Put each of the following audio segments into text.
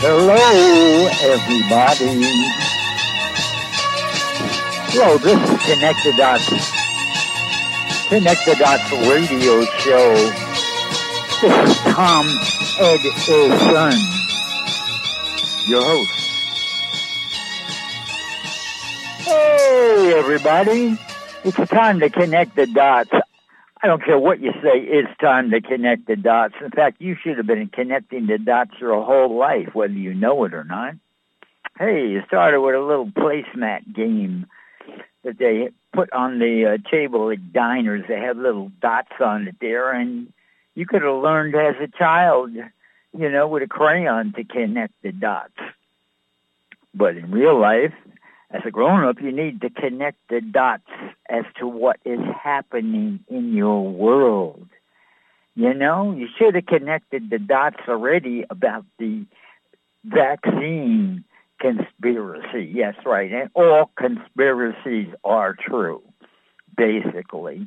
Hello, everybody. Hello, this is Connect the Dots radio show. This is Tom Edison, your host. Hey, everybody. It's time to connect the dots. I don't care what you say, it's time to connect the dots. In fact, you should have been connecting the dots your whole life, whether you know it or not. Hey, it started with a little placemat game that they put on the table at diners. They have little dots on it there, and you could have learned as a child, you know, with a crayon to connect the dots. But in real life, as a grown-up, you need to connect the dots as to what is happening in your world. You know, you should have connected the dots already about the vaccine conspiracy. Yes, right. And all conspiracies are true, basically.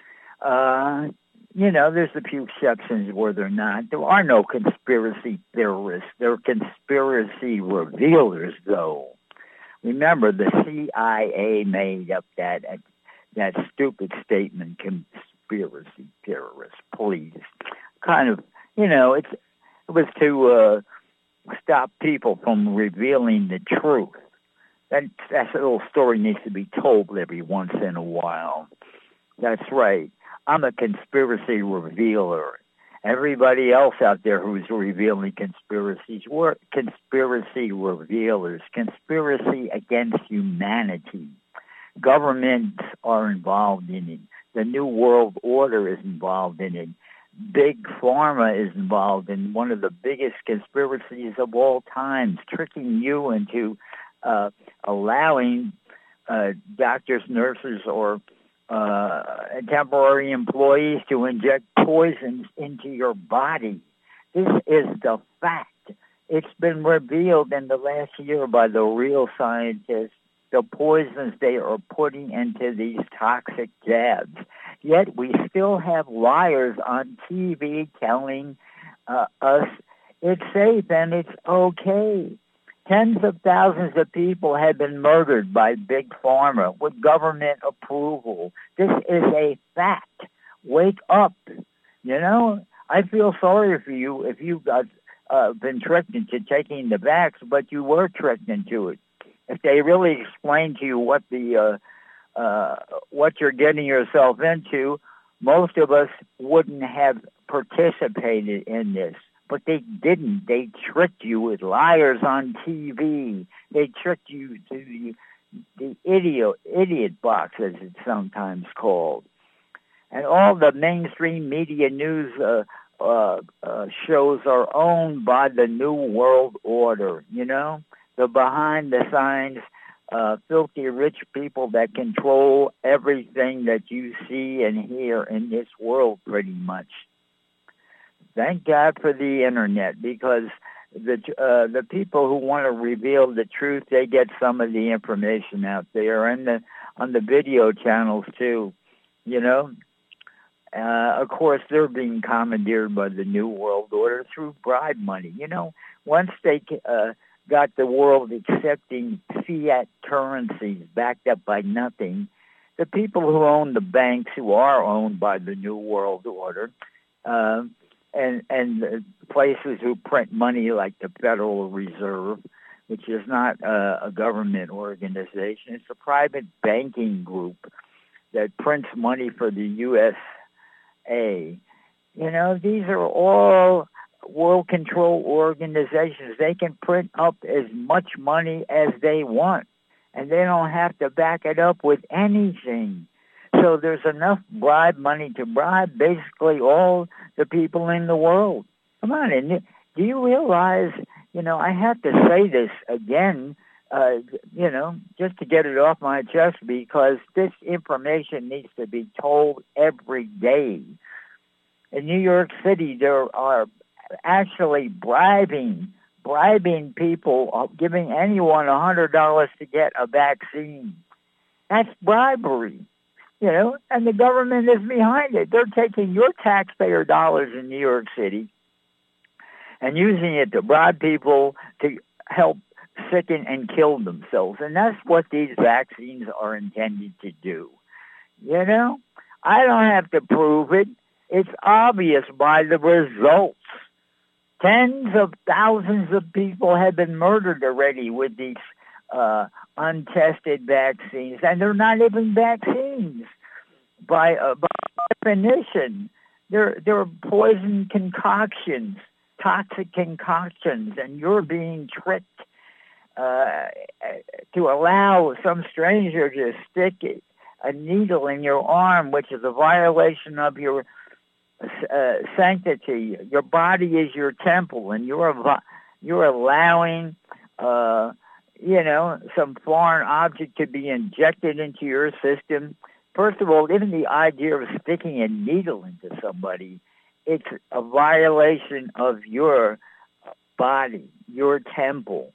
You know, there's a few exceptions where they're not. There are no conspiracy theorists. There are conspiracy revealers, though. Remember, the CIA made up that stupid statement, conspiracy theorists, please. Kind of, you know, it was to stop people from revealing the truth. That little story needs to be told every once in a while. That's right. I'm a conspiracy revealer. Everybody else out there who's revealing conspiracies, we're conspiracy revealers, conspiracy against humanity. Governments are involved in it. The New World Order is involved in it. Big Pharma is involved in one of the biggest conspiracies of all times, tricking you into allowing doctors, nurses, or temporary employees to inject poisons into your body. This is the fact. It's been revealed in the last year by the real scientists, the poisons they are putting into these toxic jabs. Yet we still have liars on TV telling us it's safe and it's okay. Tens of thousands of people have been murdered by Big Pharma with government approval. This is a fact. Wake up. You know, I feel sorry for you if you got been tricked into taking the vax, but you were tricked into it. If they really explained to you what what you're getting yourself into, most of us wouldn't have participated in this. But they didn't. They tricked you with liars on TV. They tricked you to the idiot box, as it's sometimes called. And all the mainstream media news shows are owned by the New World Order, you know? The behind-the-scenes, filthy rich people that control everything that you see and hear in this world, pretty much. Thank God for the internet, because the people who want to reveal the truth, they get some of the information out there, and on the video channels too. You know, of course, they're being commandeered by the New World Order through bribe money. You know, once they got the world accepting fiat currencies backed up by nothing, the people who own the banks, who are owned by the New World Order, and the places who print money like the Federal Reserve, which is not a government organization. It's a private banking group that prints money for the USA. You know, these are all world control organizations. They can print up as much money as they want, and they don't have to back it up with anything. So there's enough bribe money to bribe basically all the people in the world. Come on, and do you realize, you know, I have to say this again, you know, just to get it off my chest, because this information needs to be told every day. In New York City, there are actually bribing people, giving anyone $100 to get a vaccine. That's bribery. You know, and the government is behind it. They're taking your taxpayer dollars in New York City, and using it to bribe people to help sicken and kill themselves. And that's what these vaccines are intended to do. You know, I don't have to prove it. It's obvious by the results. Tens of thousands of people have been murdered already with these untested vaccines, and they're not even vaccines by definition. They're poison concoctions, toxic concoctions, and you're being tricked to allow some stranger to stick a needle in your arm, which is a violation of your sanctity. Your body is your temple, and you're allowing, some foreign object to be injected into your system. First of all, even the idea of sticking a needle into somebody, it's a violation of your body, your temple.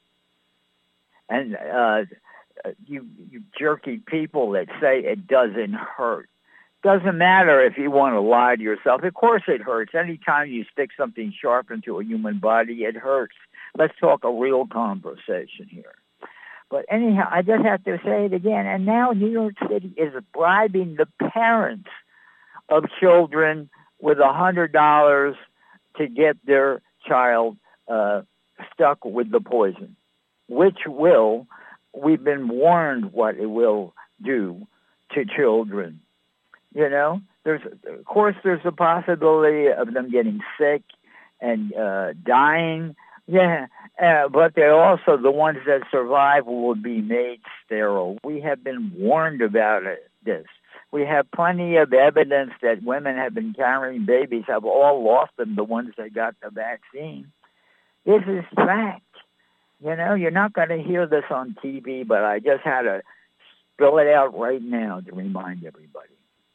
And you jerky people that say it doesn't hurt. Doesn't matter if you want to lie to yourself. Of course it hurts. Anytime you stick something sharp into a human body, it hurts. Let's talk a real conversation here. But anyhow, I just have to say it again. And now New York City is bribing the parents of children with $100 to get their child stuck with the poison, which we've been warned what it will do to children. You know, there's a possibility of them getting sick and dying. Yeah, but they're also the ones that survive will be made sterile. We have been warned about this. We have plenty of evidence that women have been carrying babies, have all lost them, the ones that got the vaccine. This is fact. You know, you're not going to hear this on TV, but I just had to spill it out right now to remind everybody.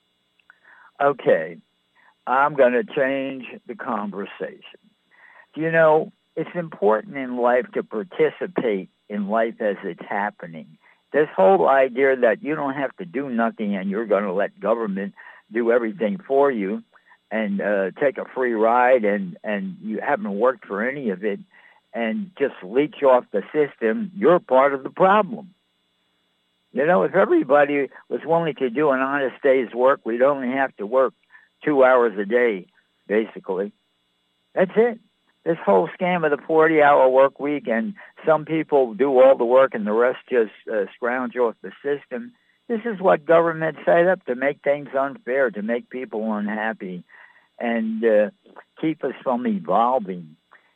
Okay, I'm going to change the conversation. You know, it's important in life to participate in life as it's happening. This whole idea that you don't have to do nothing and you're going to let government do everything for you and take a free ride and you haven't worked for any of it and just leech off the system, you're part of the problem. You know, if everybody was willing to do an honest day's work, we'd only have to work 2 hours a day, basically. That's it. This whole scam of the 40-hour work week, and some people do all the work and the rest just scrounge off the system. This is what government set up to make things unfair, to make people unhappy, and keep us from evolving.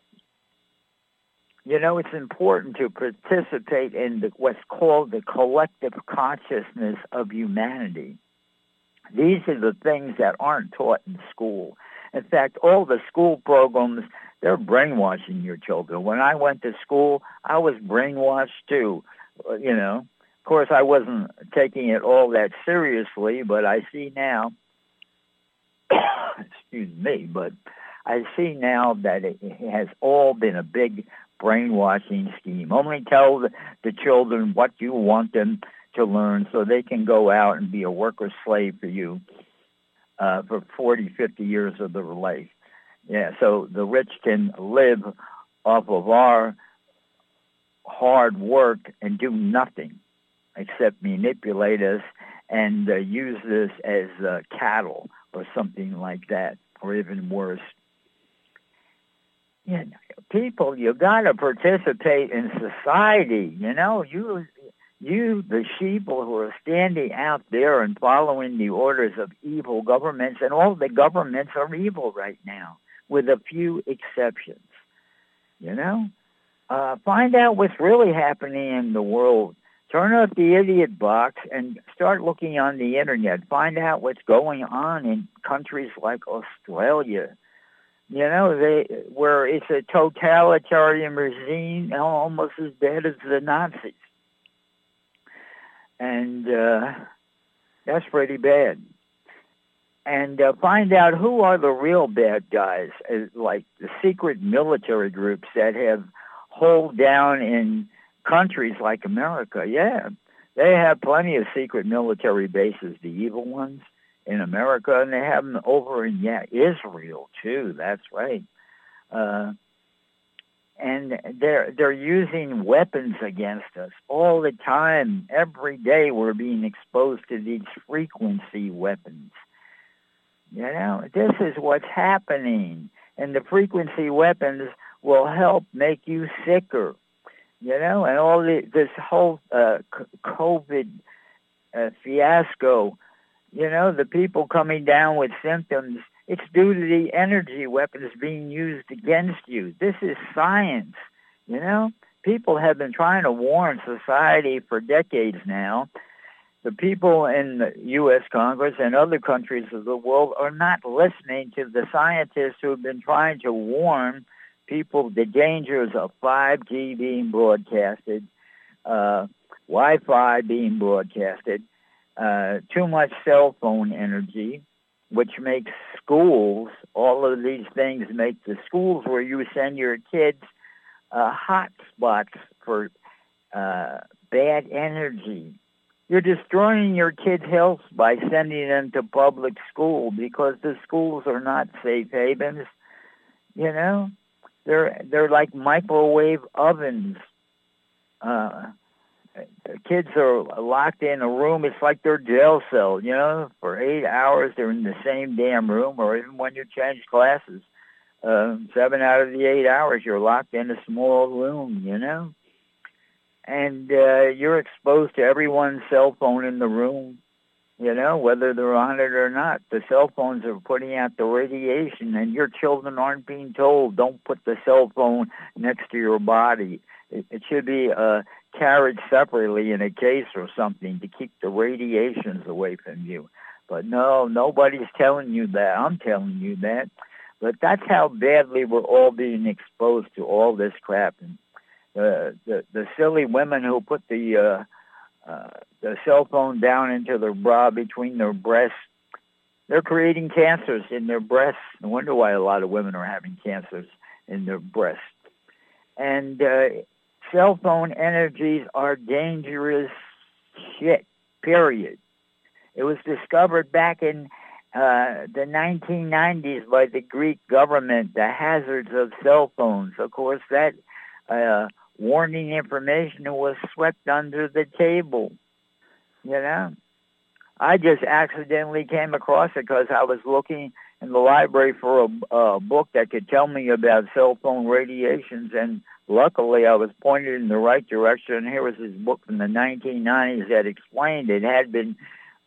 You know, it's important to participate in what's called the collective consciousness of humanity. These are the things that aren't taught in school. In fact, all the school programs, they're brainwashing your children. When I went to school, I was brainwashed too. You know, of course, I wasn't taking it all that seriously, but I see now, excuse me, but I see now that it has all been a big brainwashing scheme. Only tell the children what you want them to learn so they can go out and be a worker slave for you for 40, 50 years of their life. Yeah, so the rich can live off of our hard work and do nothing except manipulate us and use this as cattle or something like that, or even worse. You know, people, you got to participate in society. You know, you, the sheeple who are standing out there and following the orders of evil governments, and all the governments are evil right now, with a few exceptions. You know, find out what's really happening in the world. Turn off the idiot box and start looking on the internet. Find out what's going on in countries like Australia. You know, where it's a totalitarian regime, almost as bad as the Nazis. And that's pretty bad. And find out who are the real bad guys, like the secret military groups that have hold down in countries like America. Yeah, they have plenty of secret military bases, the evil ones in America, and they have them over in Israel too. That's right. And they're using weapons against us all the time. Every day we're being exposed to these frequency weapons. You know, this is what's happening. And the frequency weapons will help make you sicker. You know, and all this whole COVID fiasco, you know, the people coming down with symptoms, it's due to the energy weapons being used against you. This is science, you know. People have been trying to warn society for decades now. The people in the U.S. Congress and other countries of the world are not listening to the scientists who have been trying to warn people the dangers of 5G being broadcasted, Wi-Fi being broadcasted, too much cell phone energy, which makes schools, all of these things make the schools where you send your kids hot spots for bad energy. You're destroying your kids' health by sending them to public school because the schools are not safe havens. You know, they're like microwave ovens. Kids are locked in a room. It's like their jail cell, you know. For 8 hours, they're in the same damn room, or even when you change classes, 7 out of the 8 hours, you're locked in a small room, you know. And you're exposed to everyone's cell phone in the room, you know, whether they're on it or not. The cell phones are putting out the radiation, and your children aren't being told, don't put the cell phone next to your body. It should be carried separately in a case or something to keep the radiations away from you. But no, nobody's telling you that. I'm telling you that. But that's how badly we're all being exposed to all this crap. And the silly women who put the cell phone down into their bra between their breasts, they're creating cancers in their breasts. No wonder why a lot of women are having cancers in their breasts. And cell phone energies are dangerous shit, period. It was discovered back in the 1990s by the Greek government, the hazards of cell phones. Of course, that warning information was swept under the table, you know. I just accidentally came across it because I was looking in the library for a book that could tell me about cell phone radiations, and luckily I was pointed in the right direction, and here was this book from the 1990s that explained it had been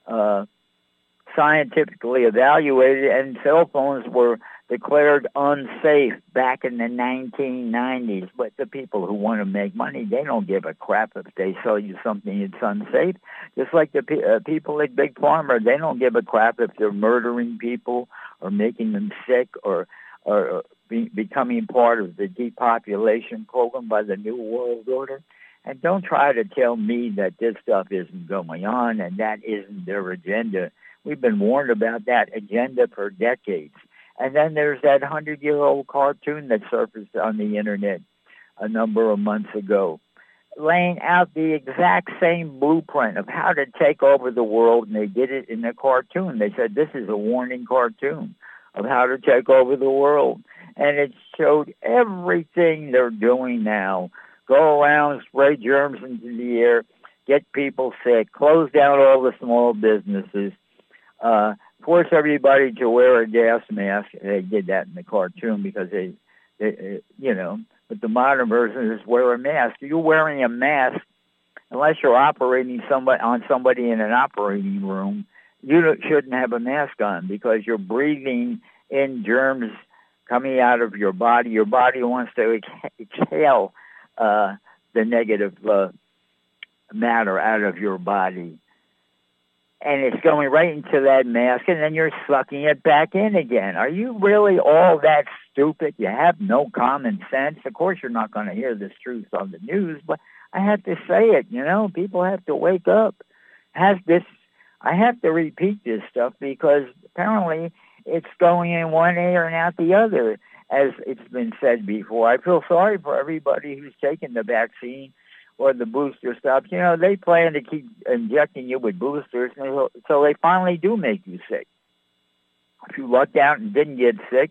scientifically evaluated, and cell phones were declared unsafe back in the 1990s. But the people who want to make money, they don't give a crap if they sell you something that's unsafe. Just like the people at Big Pharma, they don't give a crap if they're murdering people or making them sick or becoming part of the depopulation program by the New World Order. And don't try to tell me that this stuff isn't going on and that isn't their agenda. We've been warned about that agenda for decades. And then there's that 100-year-old cartoon that surfaced on the Internet a number of months ago, laying out the exact same blueprint of how to take over the world, and they did it in a cartoon. They said, this is a warning cartoon of how to take over the world. And it showed everything they're doing now. Go around, spray germs into the air, get people sick, close down all the small businesses, force everybody to wear a gas mask. They did that in the cartoon because they you know, but the modern version is wear a mask. You're wearing a mask unless you're operating on somebody in an operating room. You shouldn't have a mask on because you're breathing in germs coming out of your body. Your body wants to exhale the negative matter out of your body. And it's going right into that mask, and then you're sucking it back in again. Are you really all that stupid? You have no common sense. Of course, you're not going to hear this truth on the news, but I have to say it, you know. People have to wake up. I have to repeat this stuff because apparently it's going in one ear and out the other, as it's been said before. I feel sorry for everybody who's taken the vaccine or the booster stuff. You know, they plan to keep injecting you with boosters, so they finally do make you sick. If you lucked out and didn't get sick,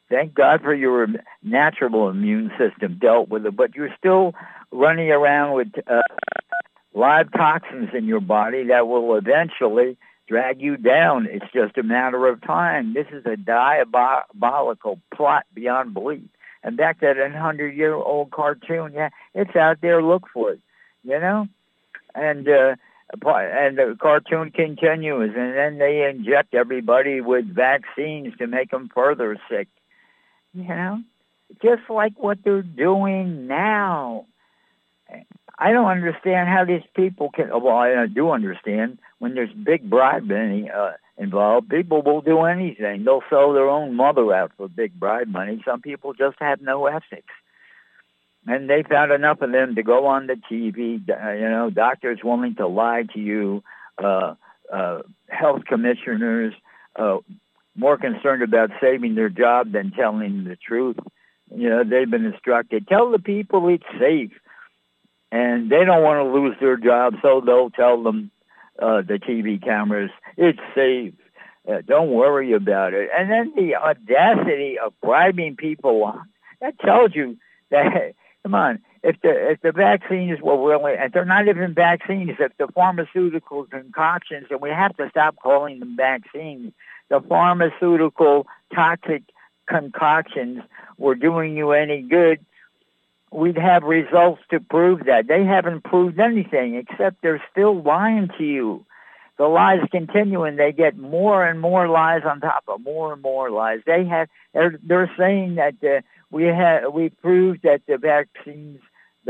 Thank God for your natural immune system dealt with it, but you're still running around with live toxins in your body that will eventually drag you down. It's just a matter of time. This is a diabolical plot beyond belief. And back to that 100-year-old cartoon, yeah, it's out there. Look for it, you know? And the cartoon continues, and then they inject everybody with vaccines to make them further sick, you know? Just like what they're doing now. I don't understand how these people can, well, I do understand when there's big bribe money involved, people will do anything. They'll sell their own mother out for big bribe money. Some people just have no ethics. And they found enough of them to go on the TV, you know, doctors willing to lie to you, health commissioners more concerned about saving their job than telling the truth. You know, they've been instructed, tell the people it's safe. And they don't want to lose their job, so they'll tell them, the TV cameras, it's safe. Don't worry about it. And then the audacity of bribing people, that tells you that, come on, if the vaccines were really, and they're not even vaccines, if the pharmaceutical concoctions, and we have to stop calling them vaccines, the pharmaceutical toxic concoctions were doing you any good, we'd have results to prove that. They haven't proved anything, except they're still lying to you. The lies continue, and they get more and more lies on top of more and more lies. They're saying that we proved that the vaccines,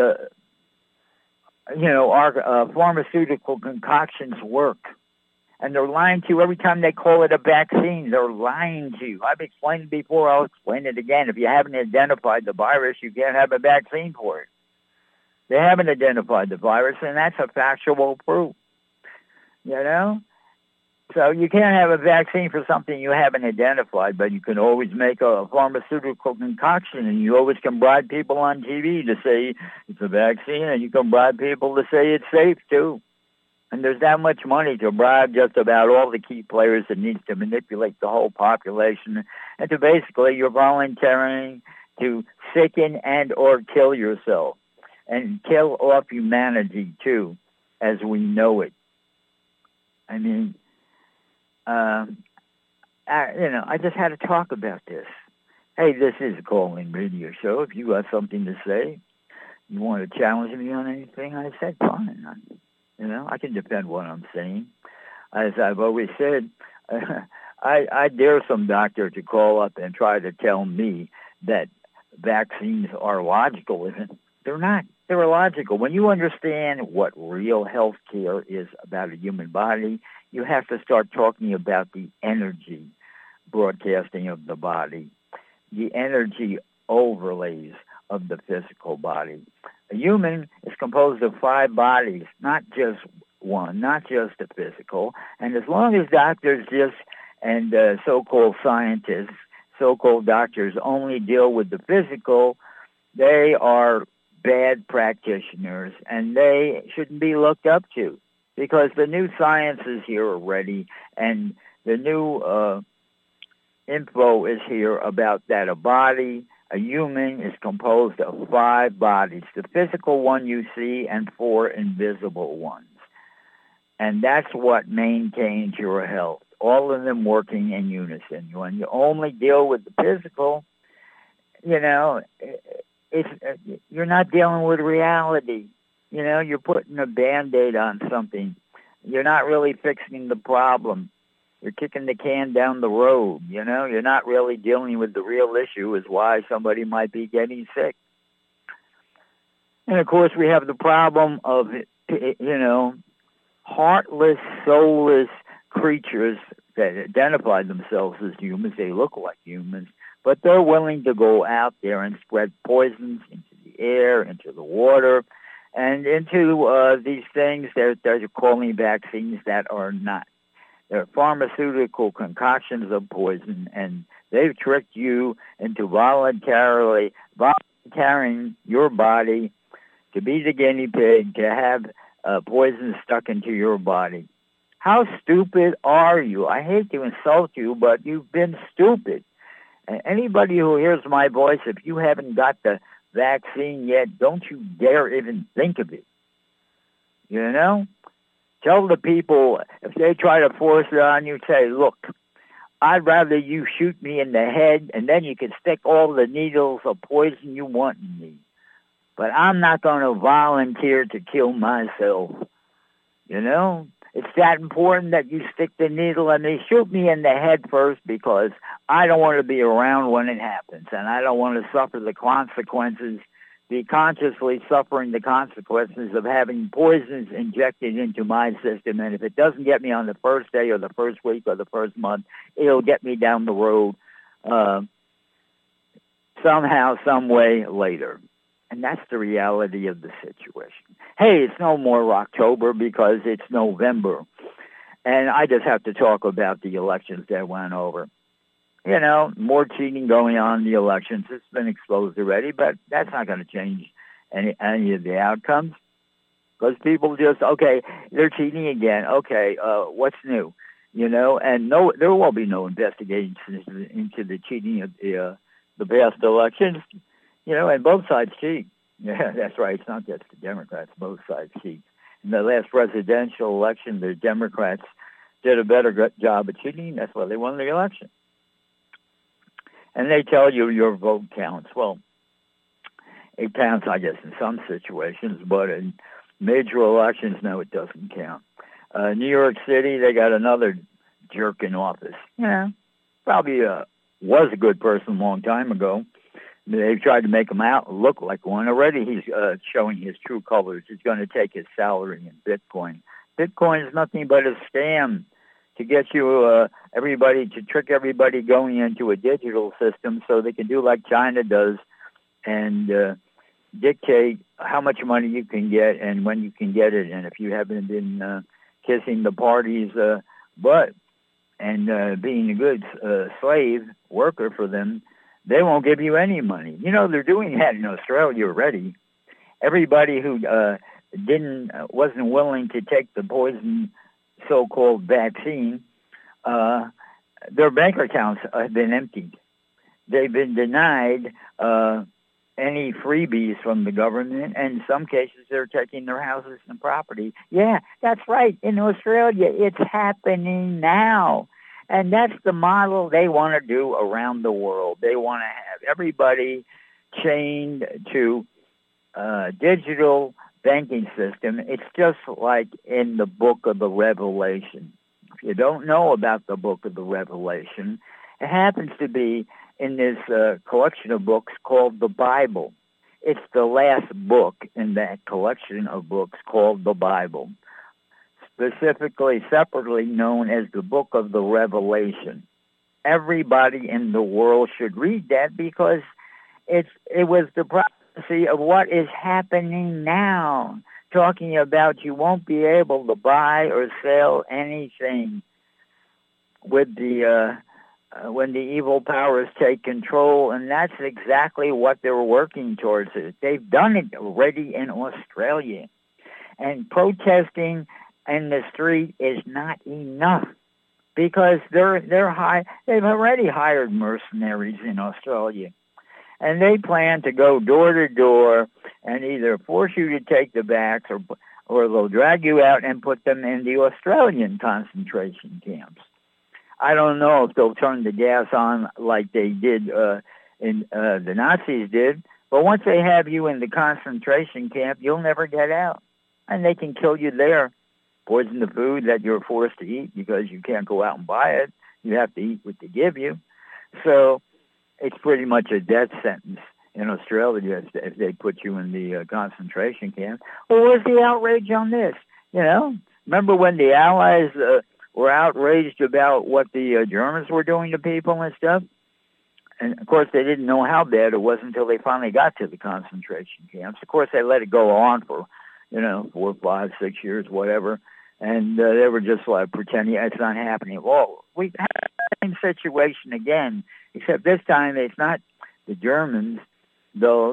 our pharmaceutical concoctions work. And they're lying to you every time they call it a vaccine. They're lying to you. I've explained it before. I'll explain it again. If you haven't identified the virus, you can't have a vaccine for it. They haven't identified the virus, and that's a factual proof. You know? So you can't have a vaccine for something you haven't identified, but you can always make a pharmaceutical concoction, and you always can bribe people on TV to say it's a vaccine, and you can bribe people to say it's safe, too. And there's that much money to bribe just about all the key players that needs to manipulate the whole population. And to basically, you're volunteering to sicken and or kill yourself. And kill off humanity, too, as we know it. I mean, I just had to talk about this. Hey, this is a call-in radio show. If you got something to say, you want to challenge me on anything I said, fine. You know, I can defend what I'm saying. As I've always said, I dare some doctor to call up and try to tell me that vaccines are logical. They're not. They're illogical. When you understand what real health care is about a human body, you have to start talking about the energy broadcasting of the body, the energy overlays of the physical body. A human is composed of 5 bodies, not just one, not just the physical. And as long as doctors and so-called scientists, so-called doctors only deal with the physical, they are bad practitioners, and they shouldn't be looked up to, because the new science is here already, and the new info is here about that a human is composed of 5 bodies, the physical one you see and 4 invisible ones. And that's what maintains your health, all of them working in unison. When you only deal with the physical, you know, you're not dealing with reality. You know, you're putting a Band-Aid on something. You're not really fixing the problem. You're kicking the can down the road, you know. You're not really dealing with the real issue, is why somebody might be getting sick. And, of course, we have the problem of, you know, heartless, soulless creatures that identify themselves as humans. They look like humans, but they're willing to go out there and spread poisons into the air, into the water, and into these things that they're calling vaccines that are not. They're pharmaceutical concoctions of poison, and they've tricked you into volunteering your body to be the guinea pig, to have poison stuck into your body. How stupid are you? I hate to insult you, but you've been stupid. And anybody who hears my voice, if you haven't got the vaccine yet, don't you dare even think of it. You know? Tell the people, if they try to force it on you, say, look, I'd rather you shoot me in the head, and then you can stick all the needles of poison you want in me. But I'm not going to volunteer to kill myself. You know? It's that important that you stick the needle in me. Shoot me in the head first, because I don't want to be around when it happens, and I don't want to suffer the consequences, be consciously suffering the consequences of having poisons injected into my system. And if it doesn't get me on the first day or the first week or the first month, it'll get me down the road somehow, some way later. And that's the reality of the situation. Hey, it's no more October because it's November. And I just have to talk about the elections that went over. You know, more cheating going on in the elections. It's been exposed already, but that's not going to change any of the outcomes. Because people just, okay, they're cheating again. Okay, what's new? You know, and no, there will be no investigations into the cheating of the past elections. You know, and both sides cheat. Yeah, that's right. It's not just the Democrats. Both sides cheat. In the last presidential election, the Democrats did a better job of cheating. That's why they won the election. And they tell you your vote counts. Well, it counts, I guess, in some situations, but in major elections, no, it doesn't count. New York City, they got another jerk in office. Yeah, probably was a good person a long time ago. They've tried to make him out look like one. Already he's showing his true colors. He's going to take his salary in Bitcoin. Bitcoin is nothing but a scam to get you everybody, to trick everybody going into a digital system so they can do like China does and dictate how much money you can get and when you can get it. And if you haven't been kissing the party's butt and being a good slave worker for them, they won't give you any money. You know, they're doing that in Australia already. Everybody who wasn't willing to take the poison so-called vaccine, their bank accounts have been emptied. They've been denied any freebies from the government, and in some cases they're taking their houses and property. Yeah, that's right. In Australia, it's happening now. And that's the model they want to do around the world. They want to have everybody chained to digital banking system. It's just like in the book of the Revelation. If you don't know about the book of the Revelation, it happens to be in this collection of books called the Bible. It's the last book in that collection of books called the Bible, specifically, separately known as the Book of the Revelation. Everybody in the world should read that because it was the prophecy of what is happening now, talking about you won't be able to buy or sell anything with the when the evil powers take control, and that's exactly what they're working towards. They've done it already in Australia, and protesting in the street is not enough because they've already hired mercenaries in Australia, and they plan to go door to door and either force you to take the vax or they'll drag you out and put them in the Australian concentration camps. I don't know if they'll turn the gas on like they did the Nazis did, but once they have you in the concentration camp, you'll never get out, and they can kill you there. Poison the food that you're forced to eat because you can't go out and buy it. You have to eat what they give you. So it's pretty much a death sentence in Australia if they put you in the concentration camp. Well, where's the outrage on this? You know, remember when the Allies were outraged about what the Germans were doing to people and stuff? And, of course, they didn't know how bad it was until they finally got to the concentration camps. Of course, they let it go on for, 4, 5, 6 years, whatever. And they were just like pretending it's not happening. Well, we've had the same situation again, except this time it's not the Germans, though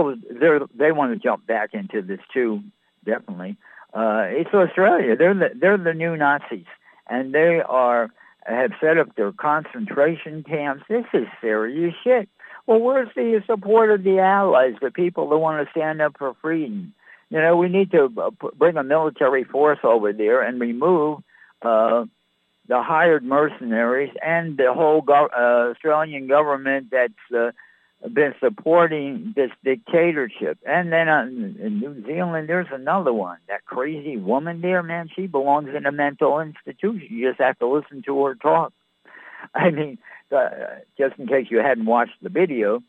they want to jump back into this too, definitely. It's Australia. They're the new Nazis, and they are have set up their concentration camps. This is serious shit. Well, where's the support of the allies, the people that want to stand up for freedom? You know, we need to bring a military force over there and remove the hired mercenaries and the whole Australian government that's been supporting this dictatorship. And then in New Zealand, there's another one. That crazy woman there, man, she belongs in a mental institution. You just have to listen to her talk. I mean, just in case you hadn't watched the video,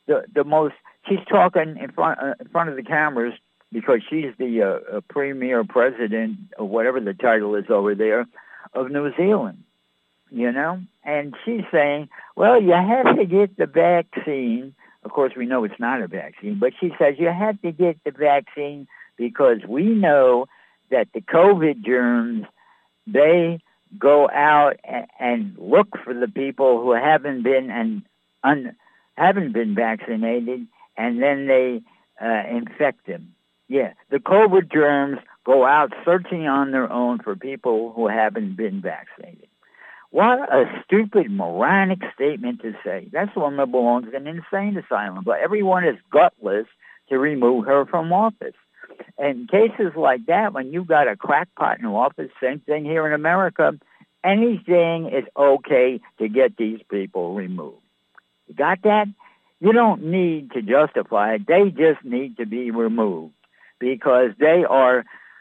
she's talking in front of the cameras because she's the premier president, or whatever the title is over there, of New Zealand. You know, and she's saying, well, you have to get the vaccine. Of course, we know it's not a vaccine, but she says you have to get the vaccine because we know that the COVID germs, they go out and look for the people who haven't been haven't been vaccinated, and then they infect them. Yeah, the COVID germs go out searching on their own for people who haven't been vaccinated. What a stupid, moronic statement to say. That's the one that belongs in an insane asylum. But everyone is gutless to remove her from office. And cases like that, when you've got a crackpot in office, same thing here in America, anything is okay to get these people removed. You got that? You don't need to justify it. They just need to be removed because they are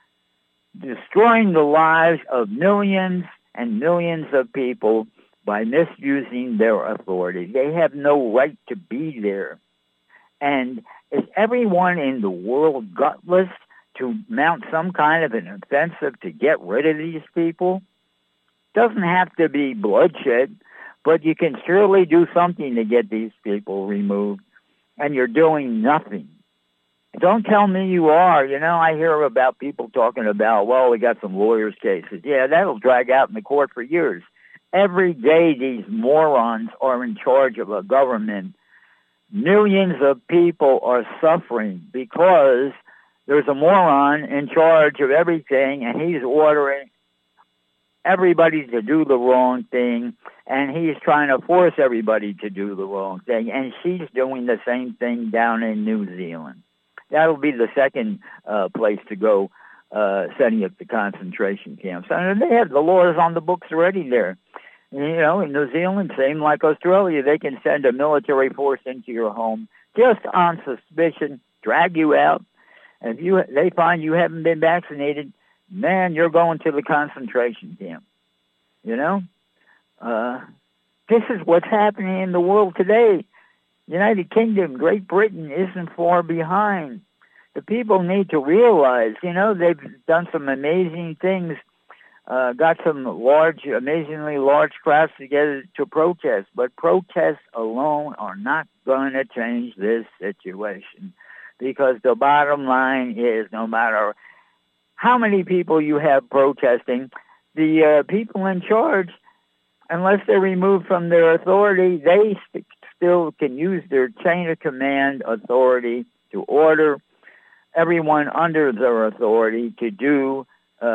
destroying the lives of millions and millions of people by misusing their authority. They have no right to be there. And is everyone in the world gutless to mount some kind of an offensive to get rid of these people? Doesn't have to be bloodshed, but you can surely do something to get these people removed, and you're doing nothing. Don't tell me you are. You know, I hear about people talking about, well, we got some lawyers' cases. Yeah, that'll drag out in the court for years. Every day these morons are in charge of a government. Millions of people are suffering because there's a moron in charge of everything, and he's ordering everybody to do the wrong thing, and he's trying to force everybody to do the wrong thing, and she's doing the same thing down in New Zealand. That'll be the second place to go, setting up the concentration camps. And they have the laws on the books already there. You know, in New Zealand, same like Australia, they can send a military force into your home just on suspicion, drag you out, and if they find you haven't been vaccinated, man, you're going to the concentration camp. You know? This is what's happening in the world today. United Kingdom, Great Britain isn't far behind. The people need to realize, you know, they've done some amazing things, got some amazingly large crowds together to protest, but protests alone are not going to change this situation because the bottom line is no matter how many people you have protesting, the people in charge, unless they're removed from their authority, they still can use their chain of command authority to order everyone under their authority to do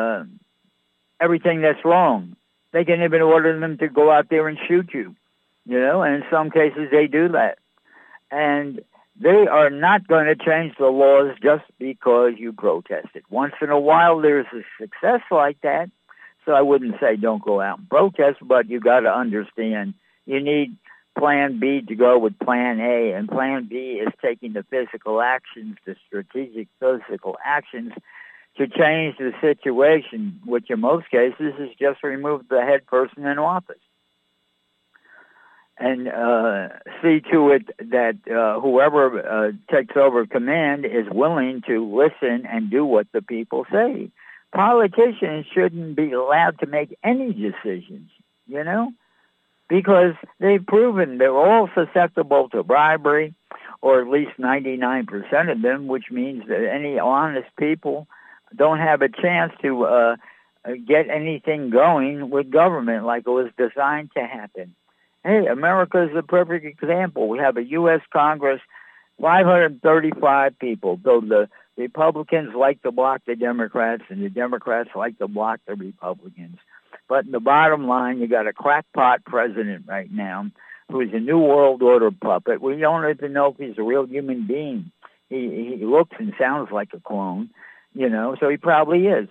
everything that's wrong. They can even order them to go out there and shoot you, you know, and in some cases they do that. And they are not going to change the laws just because you protested. Once in a while there's a success like that, so I wouldn't say don't go out and protest, but you got to understand you need Plan B to go with Plan A, and Plan B is taking the physical actions, the strategic physical actions to change the situation, which in most cases is just remove the head person in office. And see to it that whoever takes over command is willing to listen and do what the people say. Politicians shouldn't be allowed to make any decisions, you know, because they've proven they're all susceptible to bribery, or at least 99% of them, which means that any honest people don't have a chance to get anything going with government like it was designed to happen. Hey, America is a perfect example. We have a U.S. Congress, 535 people, though the Republicans like to block the Democrats and the Democrats like to block the Republicans. But the bottom line, you got a crackpot president right now who is a New World Order puppet. We don't even know if he's a real human being. He looks and sounds like a clone, so he probably is.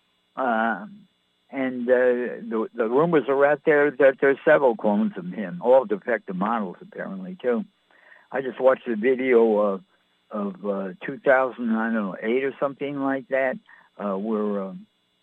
And the rumors are out there that there's several clones of him, all defective models apparently too. I just watched a video of 2008 or something like that, where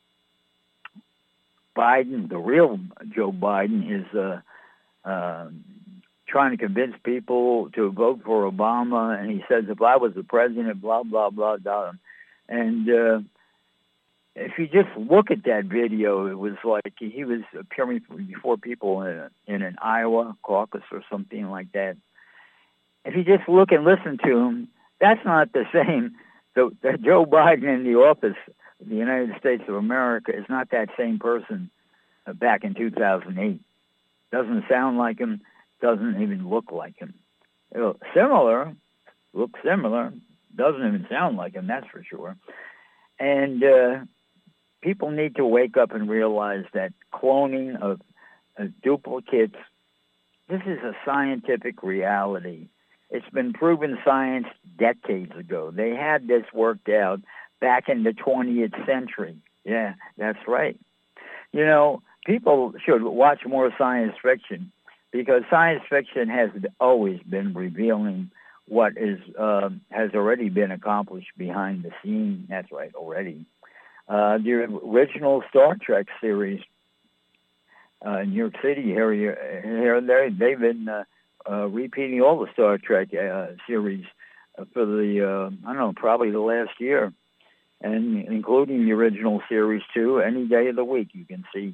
Biden, the real Joe Biden, is trying to convince people to vote for Obama, and he says, if I was the president, blah, blah, blah, blah. And if you just look at that video, it was like he was appearing before people in an Iowa caucus or something like that. If you just look and listen to him, that's not the same. The Joe Biden in the office of the United States of America is not that same person back in 2008. Doesn't sound like him, doesn't even look like him. Similar, looks similar, doesn't even sound like him, that's for sure. And people need to wake up and realize that cloning of duplicates, this is a scientific reality. It's been proven science decades ago. They had this worked out back in the 20th century. Yeah, that's right. People should watch more science fiction because science fiction has always been revealing what is has already been accomplished behind the scene. That's right, already. The original Star Trek series in New York City, here and there, they've been repeating all the Star Trek series for the, probably the last year, and including the original series too. Any day of the week you can see,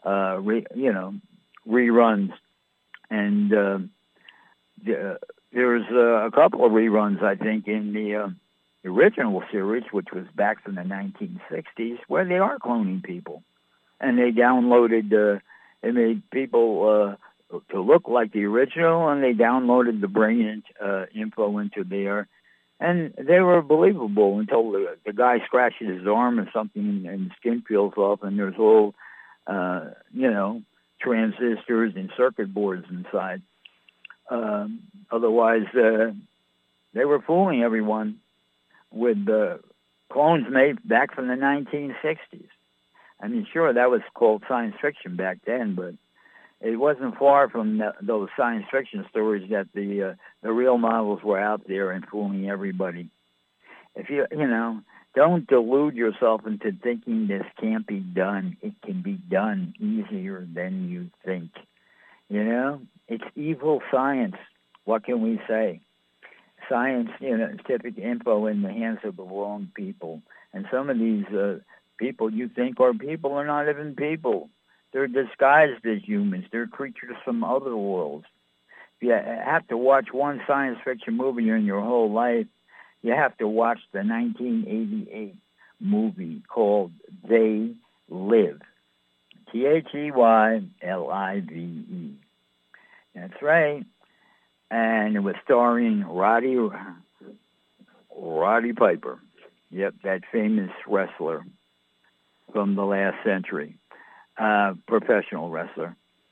reruns. And there's a couple of reruns, I think, in the original series, which was back from the 1960s, where they are cloning people. And they downloaded, they made people to look like the original, and they downloaded the brain info into there. And they were believable until the guy scratches his arm or something and the skin peels off, and there's all, transistors and circuit boards inside. Otherwise, they were fooling everyone with clones made back from the 1960s. I mean, sure, that was called science fiction back then, but it wasn't far from those science fiction stories that the real models were out there and fooling everybody. If don't delude yourself into thinking this can't be done. It can be done easier than you think. It's evil science. What can we say? Science, scientific info in the hands of the wrong people. And some of these people you think are people are not even people. They're disguised as humans. They're creatures from other worlds. If you have to watch one science fiction movie in your whole life, you have to watch the 1988 movie called They Live. Theylive. That's right. And it was starring Roddy Piper. Yep, that famous wrestler from the last century. Professional wrestler,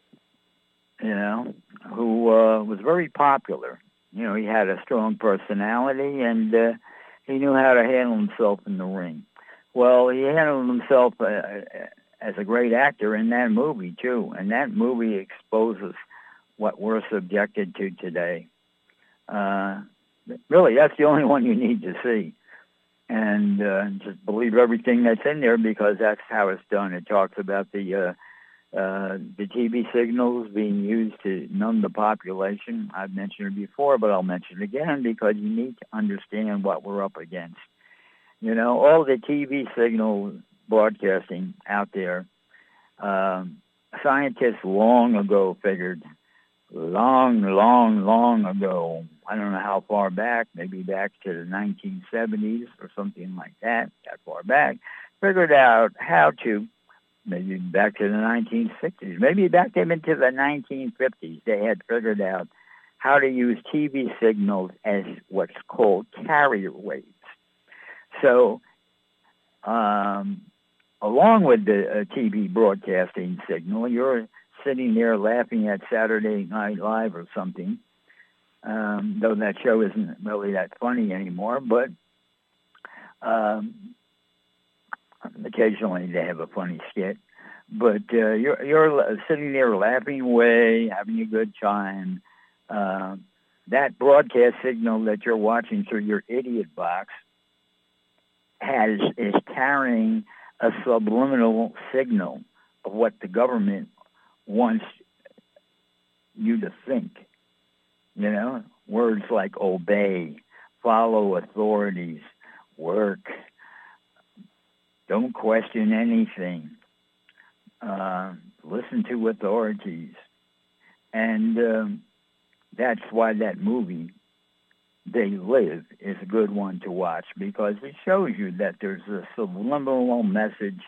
who was very popular. He had a strong personality, and he knew how to handle himself in the ring. Well, he handled himself as a great actor in that movie, too, and that movie exposes what we're subjected to today. Really, that's the only one you need to see. And just believe everything that's in there because that's how it's done. It talks about the TV signals being used to numb the population. I've mentioned it before, but I'll mention it again because you need to understand what we're up against. All the TV signal broadcasting out there, scientists long ago figured, long ago, I don't know how far back, maybe back to the 1970s or something like that far back, figured out how to, maybe back to the 1960s, maybe back even to the 1950s, they had figured out how to use TV signals as what's called carrier waves. So a along with the TV broadcasting signal, you're sitting there laughing at Saturday Night Live or something, though that show isn't really that funny anymore, but occasionally they have a funny skit. But you're sitting there laughing away, having a good time. That broadcast signal that you're watching through your idiot box is carrying a subliminal signal of what the government wants you to think. You know, words like obey, follow authorities, work, don't question anything, listen to authorities. And that's why that movie, They Live, is a good one to watch, because it shows you that there's a subliminal message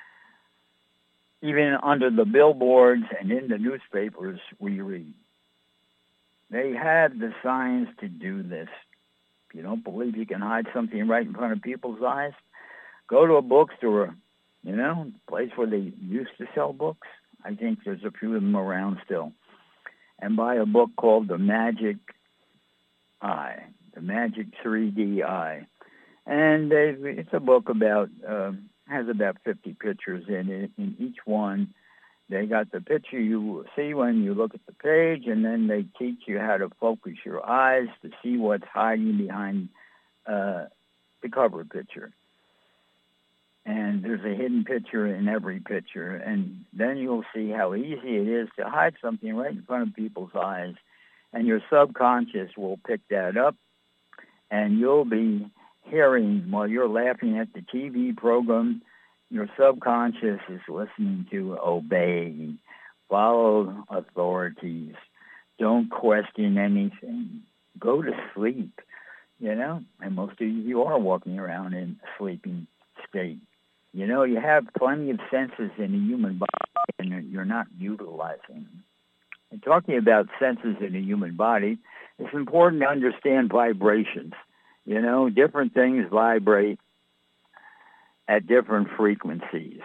even under the billboards and in the newspapers we read. They have the science to do this. If you don't believe you can hide something right in front of people's eyes, go to a bookstore, you know, a place where they used to sell books. I think there's a few of them around still. And buy a book called The Magic Eye, The Magic 3D Eye. And it's a book about, has about 50 pictures in it. In each one, they got the picture you see when you look at the page, and then they teach you how to focus your eyes to see what's hiding behind the cover picture. And there's a hidden picture in every picture, and then you'll see how easy it is to hide something right in front of people's eyes, and your subconscious will pick that up, and you'll be hearing, while you're laughing at the TV program, your subconscious is listening to obey, follow authorities, don't question anything, go to sleep, you know, and most of you are walking around in a sleeping state. You know, you have plenty of senses in the human body, and you're not utilizing them. And talking about senses in the human body, it's important to understand vibrations. You know, different things vibrate at different frequencies.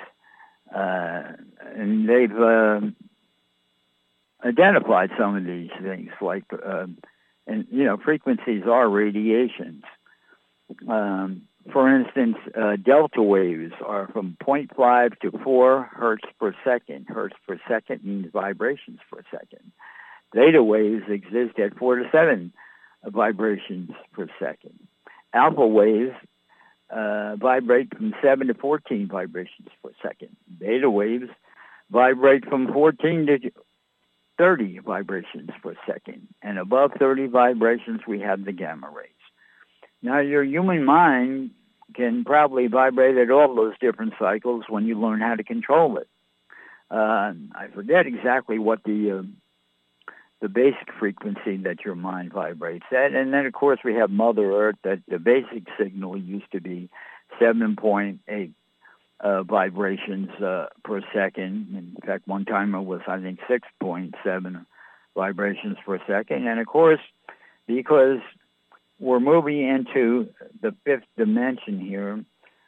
And they've identified some of these things, like, and, you know, frequencies are radiations. For instance, delta waves are from 0.5 to 4 hertz per second. Hertz per second means vibrations per second. Theta waves exist at 4 to 7 vibrations per second. Alpha waves vibrate from 7 to 14 vibrations per second. Beta waves vibrate from 14 to 30 vibrations per second. And above 30 vibrations, we have the gamma rays. Now, your human mind can probably vibrate at all those different cycles when you learn how to control it. I forget exactly what the basic frequency that your mind vibrates at. And then, of course, we have Mother Earth, that the basic signal used to be 7.8 vibrations per second. In fact, one time it was, I think, 6.7 vibrations per second. And, of course, because we're moving into the fifth dimension here,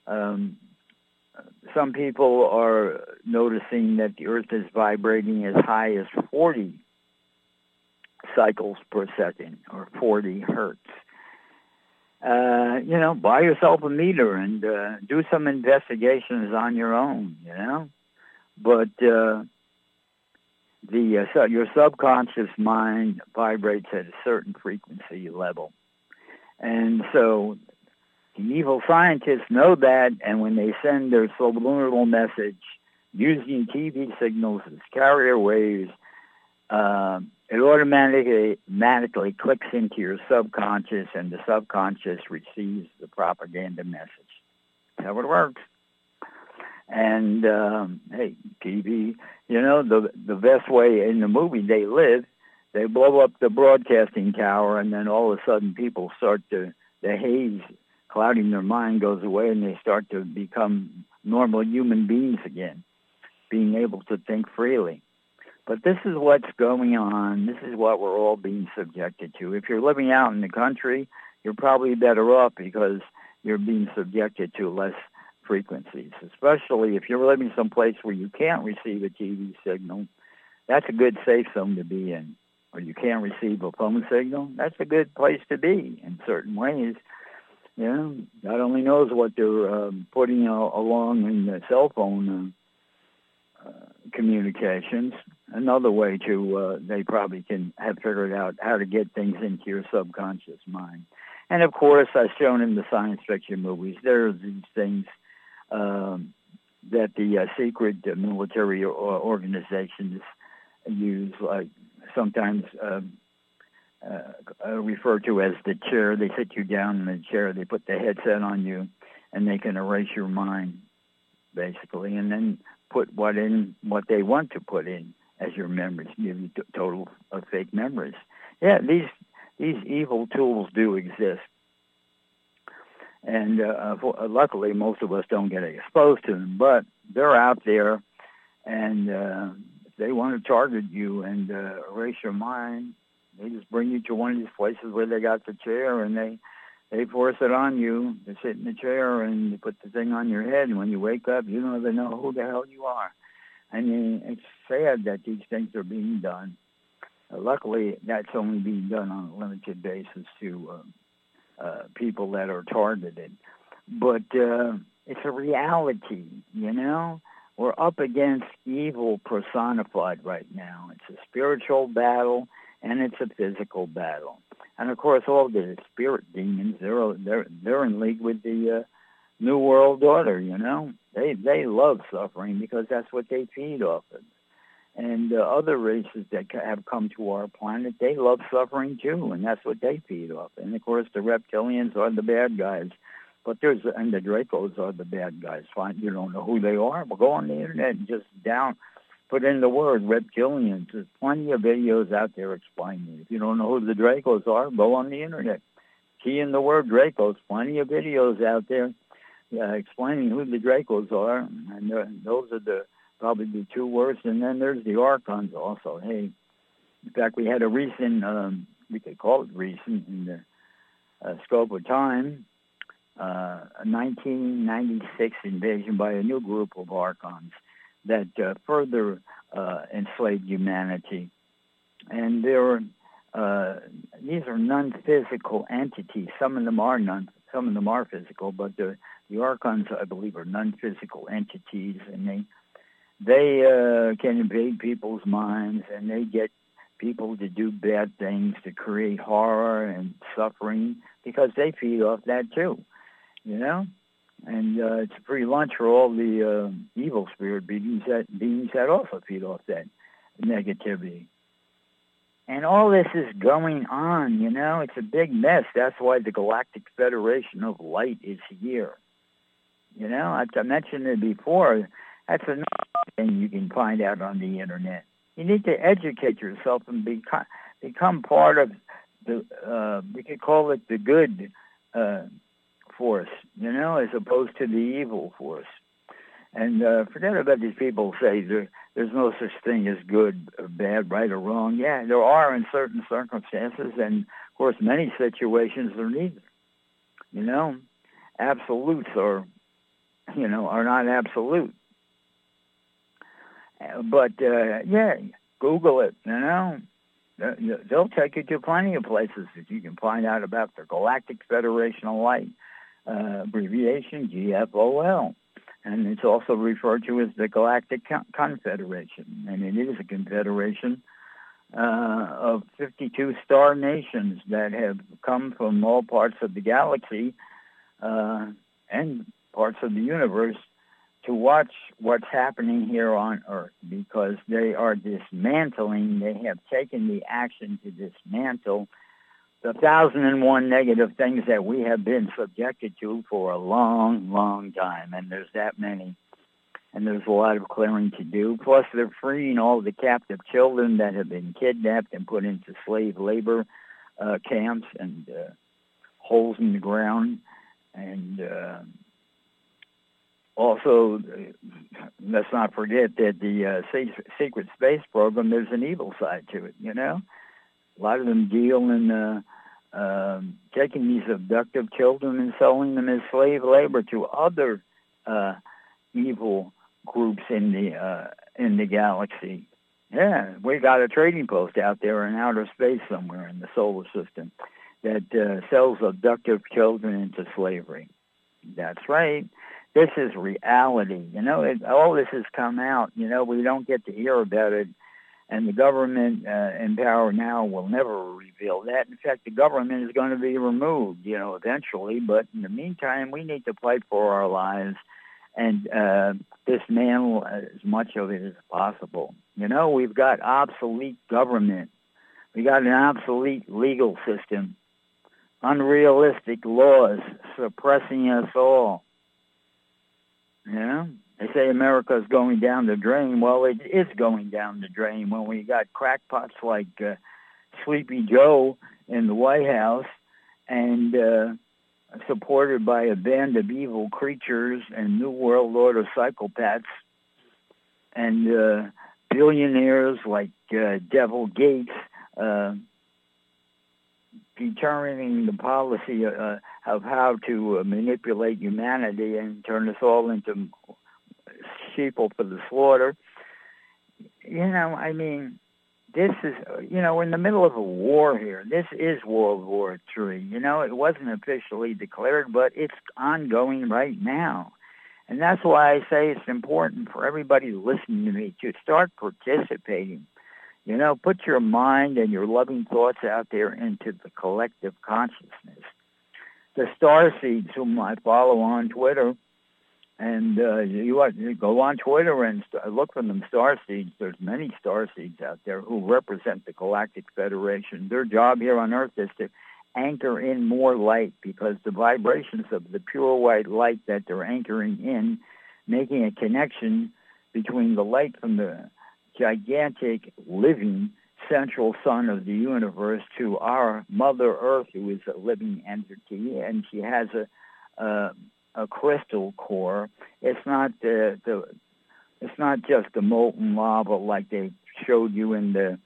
some people are noticing that the Earth is vibrating as high as 40 cycles per second, or 40 hertz. You know, buy yourself a meter and do some investigations on your own, you know. But your subconscious mind vibrates at a certain frequency level. And so the evil scientists know that, and when they send their subliminal message using TV signals as carrier waves, it automatically clicks into your subconscious, and the subconscious receives the propaganda message. That's how it works. And, hey, TV, you know, the best way in the movie They Live, they blow up the broadcasting tower, and then all of a sudden people start to, the haze clouding their mind goes away, and they start to become normal human beings again, being able to think freely. But this is what's going on. This is what we're all being subjected to. If you're living out in the country, you're probably better off because you're being subjected to less frequencies, especially if you're living someplace where you can't receive a TV signal. That's a good safe zone to be in. Or you can't receive a phone signal. That's a good place to be in certain ways. You know, God only knows what they're putting along in the cell phone communications. Another way to, they probably can have figured out how to get things into your subconscious mind. And of course, as shown in the science fiction movies, there are these things that the secret military organizations use, like sometimes referred to as the chair. They sit you down in the chair, they put the headset on you, and they can erase your mind, basically, and then put what they want to put in as your memories, give you total fake memories. Yeah, these evil tools do exist. And luckily, most of us don't get exposed to them, but they're out there, and if they want to target you and erase your mind, they just bring you to one of these places where they got the chair, and they force it on you. They sit in the chair, and they put the thing on your head, and when you wake up, you don't even know who the hell you are. I mean, it's sad that these things are being done. Luckily, that's only being done on a limited basis to people that are targeted. But it's a reality, you know? We're up against evil personified right now. It's a spiritual battle, and it's a physical battle. And, of course, all the spirit demons, they're in league with the New World Order, you know? They love suffering because that's what they feed off of. And other races that have come to our planet, they love suffering too, and that's what they feed off. And of course, the reptilians are the bad guys, and the Dracos are the bad guys. Fine, you don't know who they are, well, go on the internet and just put in the word reptilians. There's plenty of videos out there explaining it. If you don't know who the Dracos are, go on the internet. Key in the word Dracos. Plenty of videos out there explaining who the Dracos are, and those are probably the two words, and then there's the Archons also. Hey, in fact, we had a recent, we could call it recent in the scope of time, a 1996 invasion by a new group of Archons that further enslaved humanity. And these are non-physical entities. Some of them are physical, but the Archons, I believe, are non-physical entities, and they can invade people's minds, and they get people to do bad things, to create horror and suffering, because they feed off that too, you know? And it's a free lunch for all the evil spirit beings that also feed off that negativity. And all this is going on, you know? It's a big mess. That's why the Galactic Federation of Light is here. You know, I mentioned it before. That's another thing you can find out on the internet. You need to educate yourself and become part of the, we could call it the good force, you know, as opposed to the evil force. And forget about these people who say there's no such thing as good or bad, right or wrong. Yeah, there are in certain circumstances, and, of course, many situations are neither. You know, absolutes are not absolute. But, yeah, Google it, you know. They'll take you to plenty of places that you can find out about the Galactic Federation of Light, abbreviation GFOL. And it's also referred to as the Galactic Confederation. And it is a confederation of 52 star nations that have come from all parts of the galaxy and parts of the universe to watch what's happening here on Earth, because they are dismantling, they have taken the action to dismantle the 1,001 negative things that we have been subjected to for a long, long time, and there's that many. And there's a lot of clearing to do. Plus, they're freeing all the captive children that have been kidnapped and put into slave labor camps and holes in the ground. And also, let's not forget that the secret space program, there's an evil side to it, you know? A lot of them deal in taking these abductive children and selling them as slave labor to other evil groups in the galaxy. Yeah, we got a trading post out there in outer space somewhere in the solar system that sells abductive children into slavery. That's right. This is reality. All this has come out. We don't get to hear about it. And the government in power now will never reveal that. In fact, the government is going to be removed, eventually. But in the meantime, we need to fight for our lives and dismantle as much of it as possible. We've got obsolete government. We got an obsolete legal system. Unrealistic laws suppressing us all. They say America is going down the drain. Well, it is going down the drain when we got crackpots like Sleepy Joe in the White House and supported by a band of evil creatures and New World Order psychopaths and billionaires like Devil Gates determining the policy of how to manipulate humanity and turn us all into sheeple for the slaughter. This is, we're in the middle of a war here. This is World War III. It wasn't officially declared, but it's ongoing right now. And that's why I say it's important for everybody listening to me to start participating. Put your mind and your loving thoughts out there into the collective consciousness. The starseeds, whom I follow on Twitter, and you go on Twitter and look for them starseeds. There's many starseeds out there who represent the Galactic Federation. Their job here on Earth is to anchor in more light, because the vibrations of the pure white light that they're anchoring in, making a connection between the light from the gigantic living central sun of the universe to our Mother Earth, who is a living entity, and she has a crystal core. It's not it's not just the molten lava like they showed you in the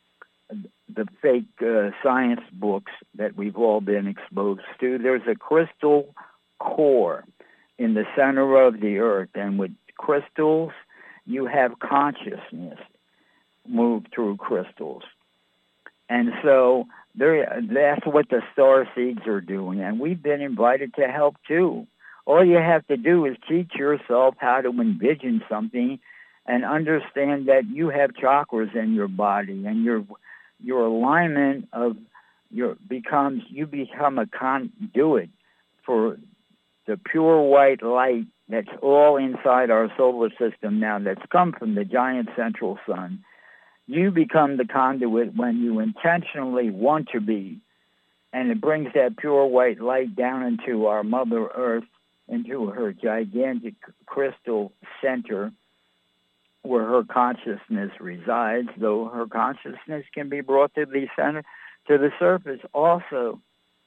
fake science books that we've all been exposed to. There's a crystal core in the center of the earth, and with crystals, you have consciousness move through crystals. And so that's what the starseeds are doing, and we've been invited to help too. All you have to do is teach yourself how to envision something and understand that you have chakras in your body, and your alignment of you become a conduit for the pure white light that's all inside our solar system now, that's come from the giant central sun. You become the conduit when you intentionally want to be, and it brings that pure white light down into our Mother Earth, into her gigantic crystal center where her consciousness resides, though her consciousness can be brought to the center, to the surface also.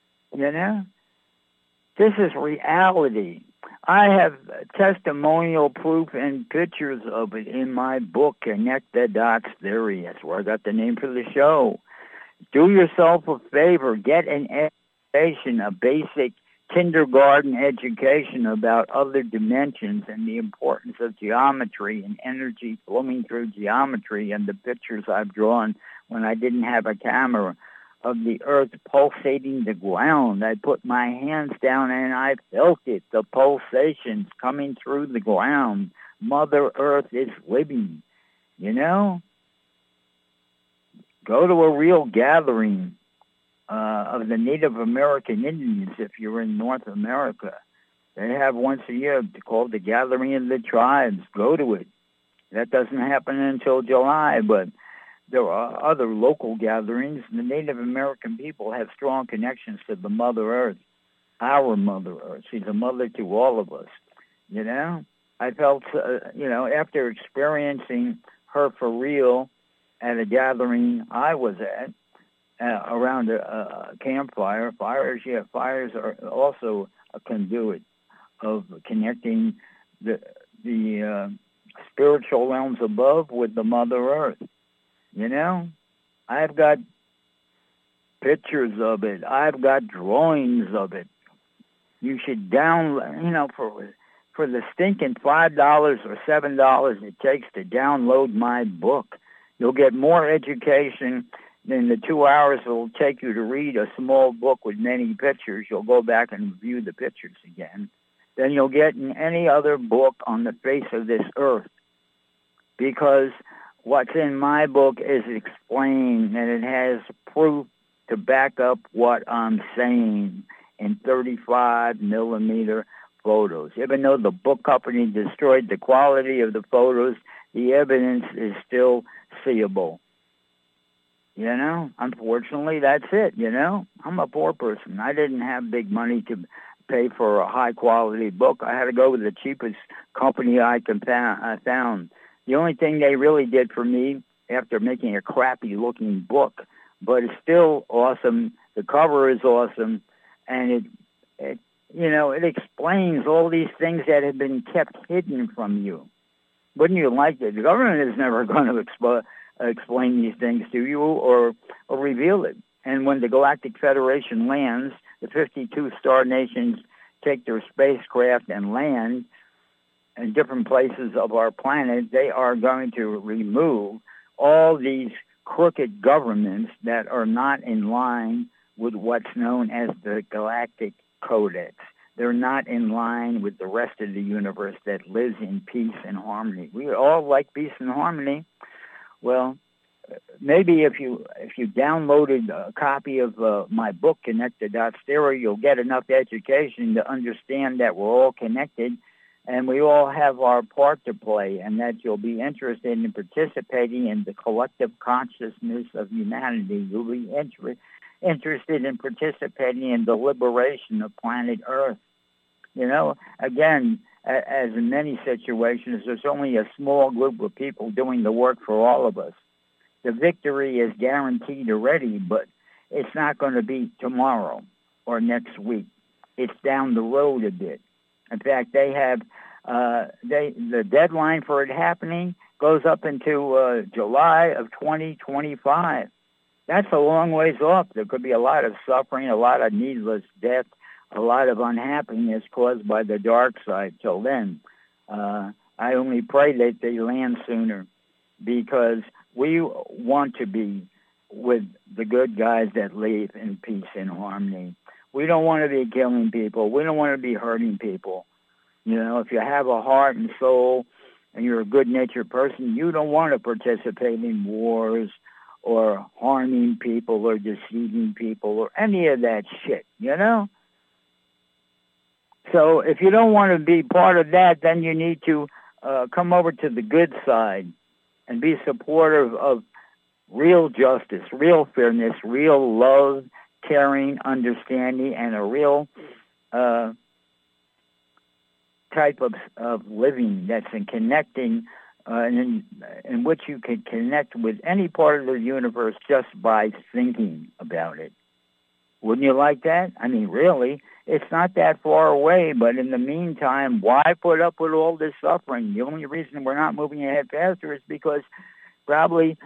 This is reality. I have testimonial proof and pictures of it in my book, Connect the Dots Theory. That's where I got the name for the show. Do yourself a favor. Get an education, a basic kindergarten education about other dimensions and the importance of geometry and energy flowing through geometry, and the pictures I've drawn when I didn't have a camera of the earth pulsating the ground. I put my hands down and I felt it, the pulsations coming through the ground. Mother Earth is living, Go to a real gathering of the Native American Indians if you're in North America. They have once a year called the Gathering of the Tribes. Go to it. That doesn't happen until July, but there are other local gatherings. The Native American people have strong connections to the Mother Earth, our Mother Earth. She's a mother to all of us, I felt, after experiencing her for real at a gathering I was at, around a campfire. Fires are also a conduit of connecting the spiritual realms above with the Mother Earth. I've got pictures of it. I've got drawings of it. You should download, for the stinking $5 or $7 it takes to download my book. You'll get more education than the 2 hours it will take you to read a small book with many pictures. You'll go back and review the pictures again than you'll get in any other book on the face of this earth. Because what's in my book is explained, and it has proof to back up what I'm saying in 35 millimeter photos. Even though the book company destroyed the quality of the photos, the evidence is still seeable. You know, unfortunately, that's it, you know. I'm a poor person. I didn't have big money to pay for a high-quality book. I had to go with the cheapest company I found. The only thing they really did for me, after making a crappy-looking book, but it's still awesome, the cover is awesome, and it explains all these things that have been kept hidden from you. Wouldn't you like that? The government is never going to explain these things to you or reveal it. And when the Galactic Federation lands, the 52 star nations take their spacecraft and land in different places of our planet, they are going to remove all these crooked governments that are not in line with what's known as the Galactic Codex. They're not in line with the rest of the universe that lives in peace and harmony. We all like peace and harmony. Well, maybe if you downloaded a copy of my book, Connected Stereo, you'll get enough education to understand that we're all connected and we all have our part to play, and that you'll be interested in participating in the collective consciousness of humanity. You'll be interested in participating in the liberation of planet Earth. You know, again, as in many situations, there's only a small group of people doing the work for all of us. The victory is guaranteed already, but it's not going to be tomorrow or next week. It's down the road a bit. In fact, they have the deadline for it happening goes up into July of 2025. That's a long ways off. There could be a lot of suffering, a lot of needless death, a lot of unhappiness caused by the dark side till then. I only pray that they land sooner, because we want to be with the good guys that live in peace and harmony. We don't want to be killing people. We don't want to be hurting people. You know, if you have a heart and soul and you're a good-natured person, you don't want to participate in wars or harming people or deceiving people or any of that shit, you know? So if you don't want to be part of that, then you need to come over to the good side and be supportive of real justice, real fairness, real love, caring, understanding, and a real type of living that's in connecting, in which you can connect with any part of the universe just by thinking about it. Wouldn't you like that? I mean, really, it's not that far away, but in the meantime, why put up with all this suffering? The only reason we're not moving ahead faster is because probably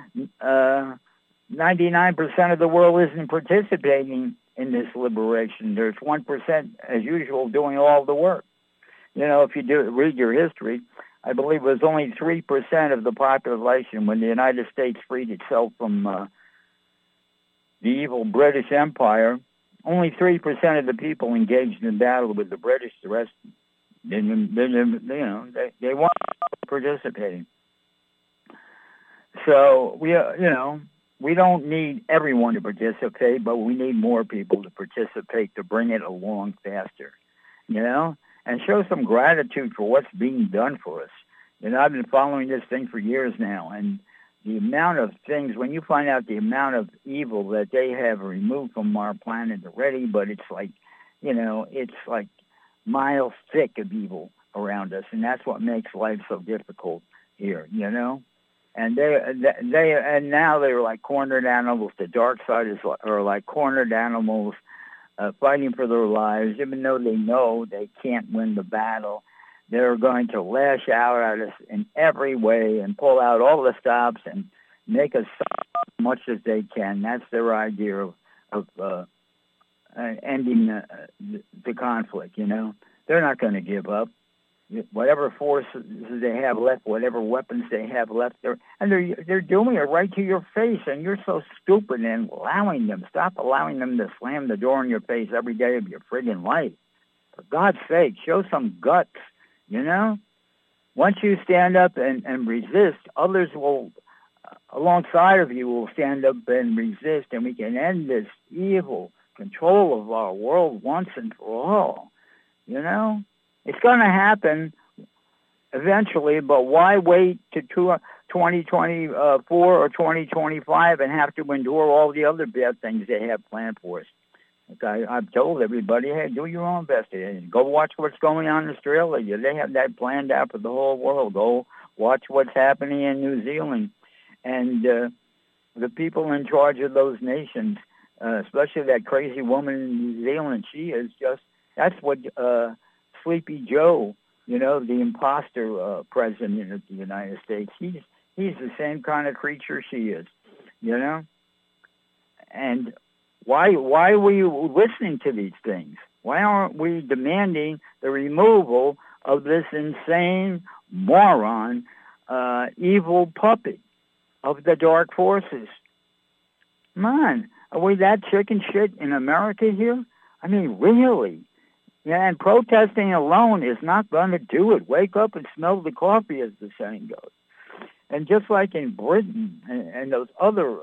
99% of the world isn't participating in this liberation. There's 1%, as usual, doing all the work. You know, if you read your history, I believe it was only 3% of the population when the United States freed itself from the evil British Empire. Only 3% of the people engaged in battle with the British. The rest, they weren't participating. So we don't need everyone to participate, but we need more people to participate to bring it along faster. You know, and show some gratitude for what's being done for us. You know, I've been following this thing for years now, and the amount of things, when you find out the amount of evil that they have removed from our planet already, but it's like, you know, it's like miles thick of evil around us, and that's what makes life so difficult here, you know? And now they're like cornered animals. The dark side are like cornered animals fighting for their lives, even though they know they can't win the battle. They're going to lash out at us in every way and pull out all the stops and make us stop as much as they can. That's their idea of ending the conflict, you know. They're not going to give up. whatever forces they have left, whatever weapons they have left, they're doing it right to your face, and you're so stupid and allowing them. Stop allowing them to slam the door in your face every day of your friggin' life. For God's sake, show some guts, you know? Once you stand up and resist, others will, alongside of you, will stand up and resist, and we can end this evil control of our world once and for all, you know? It's going to happen eventually, but why wait to 2024 or 2025 and have to endure all the other bad things they have planned for us? Like I've told everybody, hey, do your own best. Go watch what's going on in Australia. They have that planned out for the whole world. Go watch what's happening in New Zealand. And the people in charge of those nations, especially that crazy woman in New Zealand, she is just, that's what... Sleepy Joe, you know, the imposter president of the United States. He's the same kind of creature she is, you know. And why are we listening to these things? Why aren't we demanding the removal of this insane moron, evil puppet of the dark forces? Come on, are we that chicken shit in America here? I mean, really? Yeah, and protesting alone is not going to do it. Wake up and smell the coffee, as the saying goes. And just like in Britain and those other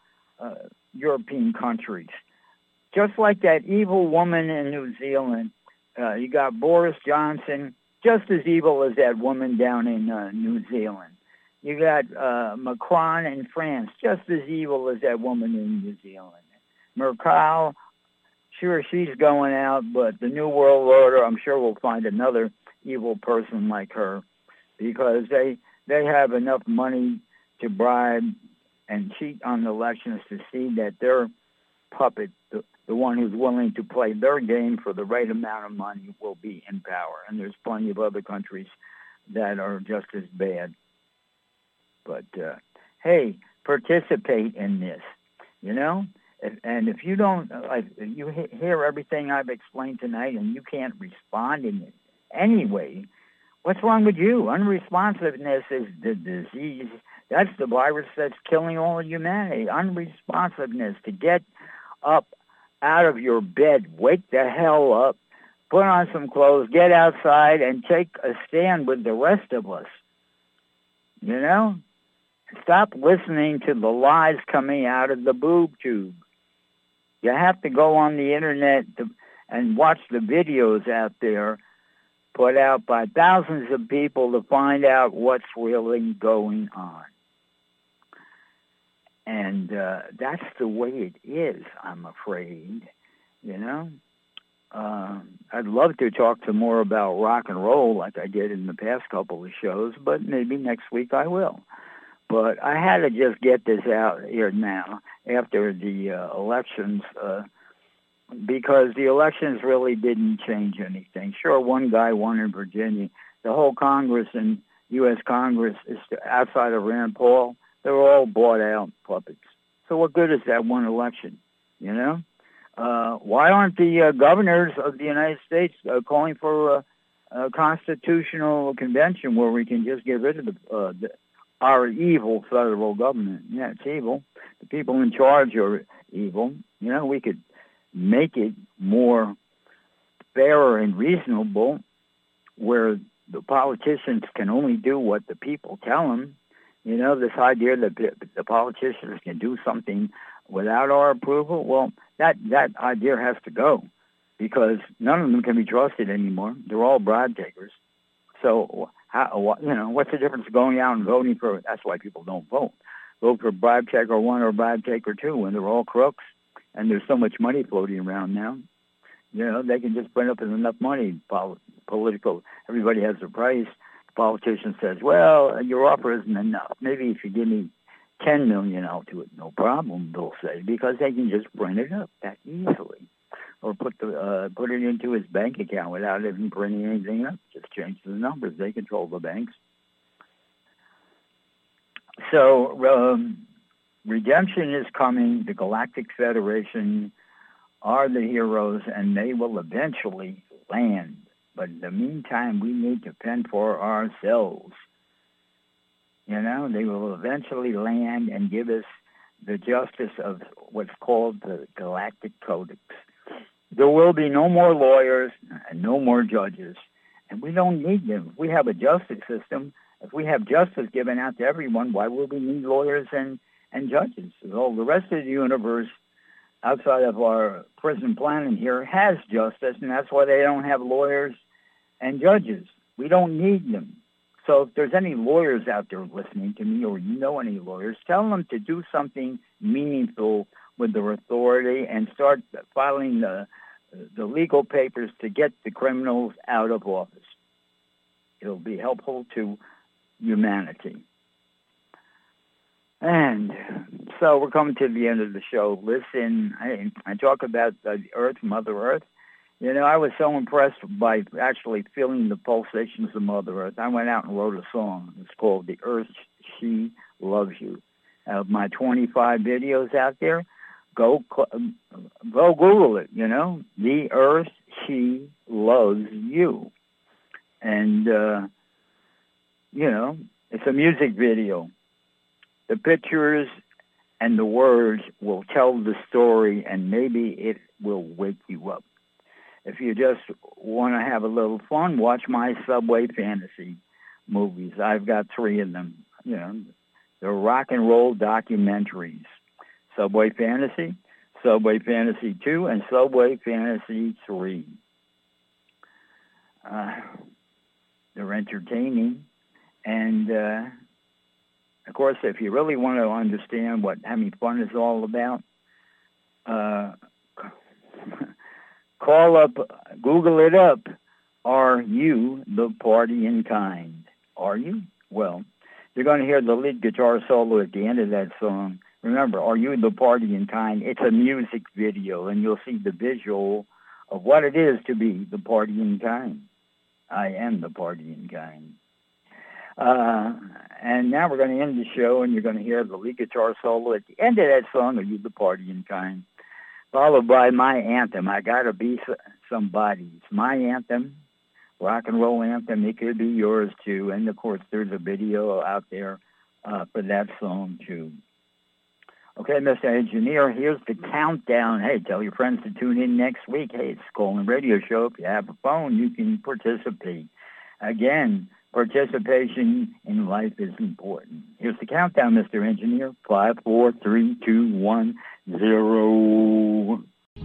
European countries, just like that evil woman in New Zealand, you got Boris Johnson, just as evil as that woman down in New Zealand. You got Macron in France, just as evil as that woman in New Zealand. Merkel, sure, she's going out, but the New World Order, I'm sure we'll find another evil person like her, because they have enough money to bribe and cheat on elections to see that their puppet, the one who's willing to play their game for the right amount of money, will be in power. And there's plenty of other countries that are just as bad. But, hey, participate in this, you know? And if you don't, like, you hear everything I've explained tonight and you can't respond in it anyway, what's wrong with you? Unresponsiveness is the disease. That's the virus that's killing all of humanity. Unresponsiveness, to get up out of your bed, wake the hell up, put on some clothes, get outside, and take a stand with the rest of us. You know? Stop listening to the lies coming out of the boob tube. You have to go on the internet and watch the videos out there put out by thousands of people to find out what's really going on. And that's the way it is, I'm afraid, you know. I'd love to talk some more about rock and roll like I did in the past couple of shows, but maybe next week I will. But I had to just get this out here now after the elections, because the elections really didn't change anything. Sure, one guy won in Virginia. The whole Congress and U.S. Congress is outside of Rand Paul. They're all bought out puppets. So what good is that one election, you know? Why aren't the governors of the United States calling for a constitutional convention where we can just get rid of our evil federal government? Yeah, it's evil. The people in charge are evil. You know, we could make it more fair and reasonable where the politicians can only do what the people tell them. You know, this idea that the politicians can do something without our approval, well, that idea has to go, because none of them can be trusted anymore. They're all bribe takers. So, what's the difference going out and voting for? That's why people don't vote. Vote for bribe taker 1 or bribe taker 2 when they're all crooks, and there's so much money floating around now. You know, they can just print up enough money. Political, everybody has a price. The politician says, well, your offer isn't enough. Maybe if you give me $10 million, I'll do it. No problem, they'll say, because they can just print it up that easily. Or put it into his bank account without even printing anything up. Just change the numbers. They control the banks. So redemption is coming. The Galactic Federation are the heroes, and they will eventually land. But in the meantime, we need to fend for ourselves. You know, they will eventually land and give us the justice of what's called the Galactic Codex. There will be no more lawyers and no more judges, and we don't need them. If we have a justice system, if we have justice given out to everyone, why would we need lawyers and judges? So the rest of the universe outside of our prison planet here has justice, and that's why they don't have lawyers and judges. We don't need them. So if there's any lawyers out there listening to me, or you know any lawyers, tell them to do something meaningful with their authority and start filing the legal papers to get the criminals out of office. It'll be helpful to humanity. And so we're coming to the end of the show. Listen, I talk about the Earth, Mother Earth. You know, I was so impressed by actually feeling the pulsations of Mother Earth. I went out and wrote a song. It's called The Earth, She Loves You. My 25 videos out there, go Google it, you know. The Earth, She Loves You. And, you know, it's a music video. The pictures and the words will tell the story, and maybe it will wake you up. If you just want to have a little fun, watch my Subway Fantasy movies. I've got 3 of them. You know, they're rock and roll documentaries. Subway Fantasy, Subway Fantasy 2, and Subway Fantasy 3. They're entertaining. And, of course, if you really want to understand what having fun is all about, call up, Google it up. Are you the partying kind? Are you? Well, you're going to hear the lead guitar solo at the end of that song. Remember, Are You the Partying Kind? It's a music video, and you'll see the visual of what it is to be the partying kind. I am the partying kind. And now we're going to end the show, and you're going to hear the lead guitar solo at the end of that song, Are You the Partying Kind? Followed by my anthem, I Gotta Be Somebody. It's my anthem, rock and roll anthem. It could be yours, too. And, of course, there's a video out there for that song, too. Okay, Mr. Engineer, here's the countdown. Hey, tell your friends to tune in next week. Hey, it's Colin Radio Show. If you have a phone, you can participate. Again, participation in life is important. Here's the countdown, Mr. Engineer. 5, 4, 3, 2, 1, 0.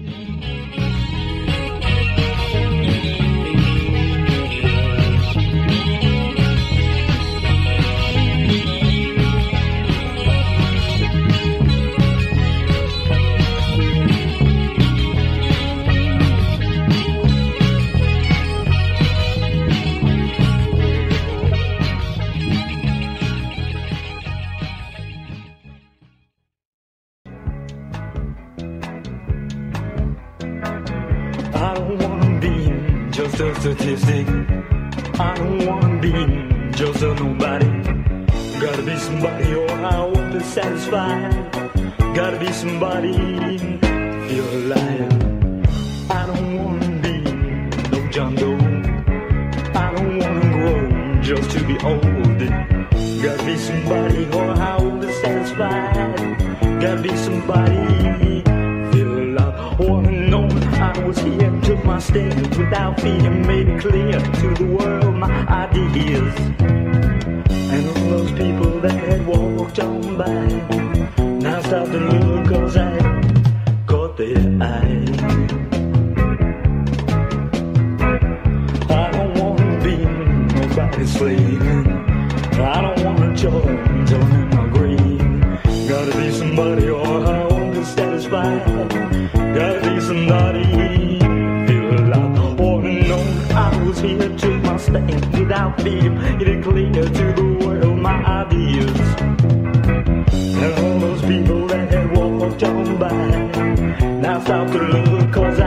Just a statistic. I don't wanna be just a nobody. Gotta be somebody or I won't be satisfied. Gotta be somebody, feel alive. I don't wanna be no John Doe. I don't wanna grow just to be old. Gotta be somebody or I won't be satisfied. Gotta be somebody, feel alive. Wanna know I was here, took my stand without fear, made it clear to the world my ideas. And all those people that had walked on by now stop to look, cause I caught their eye. I don't wanna be nobody's slave. I don't wanna join in my grave. Gotta be somebody or I won't be satisfied. Gotta be somebody, feel alive. Oh no, I was here, took my stand without fear, made it clear to the world my ideas. And all those people that had walked on by now stop to look, cause